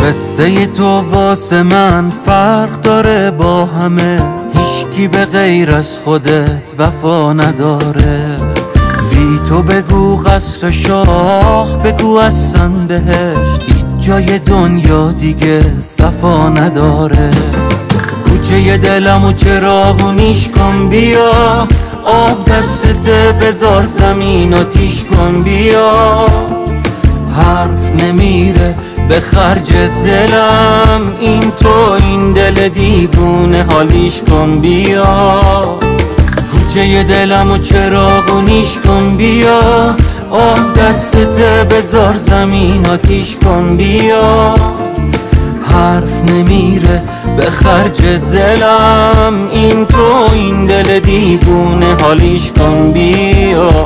قصه تو واسه من فرق داره با همه، هیچکی به غیر از خودت وفا نداره. بی تو بگو قصر شاه، بگو اصلا بهشت، هیچ جای دنیا دیگه صفا نداره. کوچه دلمو چراغونیش کن بیا، آب دستت بذار زمین و تیش کن بیا. حرف نمیره به خرج دلم، این تو این دل دیوونه حالیش کن بیا. کوچه دلمو چراغونیش کن بیا، آب دستت بذار زمین آتیش کن بیا. حرف نمیره به خرج دلم، این تو این دل دیوونه حالیش کن بیا.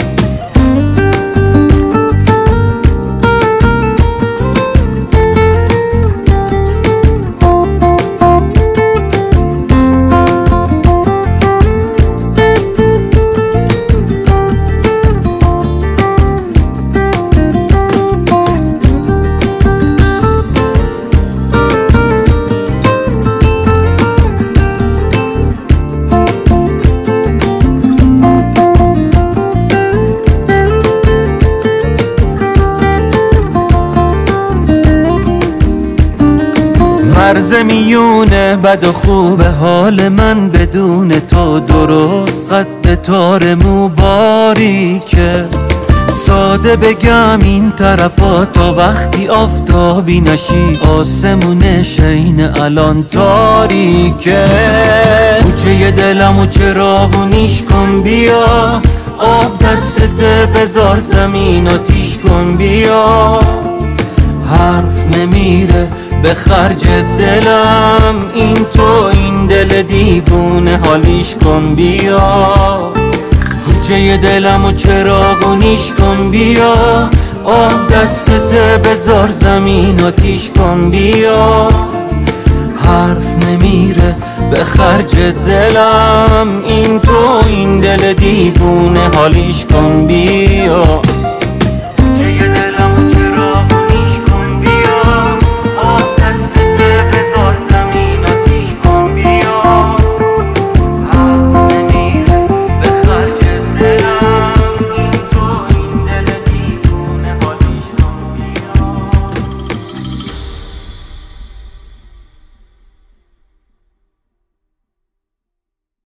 مرز میونه بد و خوب حال من بدون تو درست، قد تار مو باریکه. ساده بگم این طرفا تا وقتی آفتابی نشی، آسمون شین الان تاریکه. کوچه دلمو چراغونیش کن بیا، آب دستت بذار زمین آتیش کن بیا. حرف نمیره به خرج دلم، این تو این دل دیوونه حالیش کن بیا. کوچه دلمو چراغونیش کن بیا، آب دستت بذار زمین آتیش کن بیا. حرف نمیره به خرج دلم، این تو این دل دیوونه حالیش کن بیا.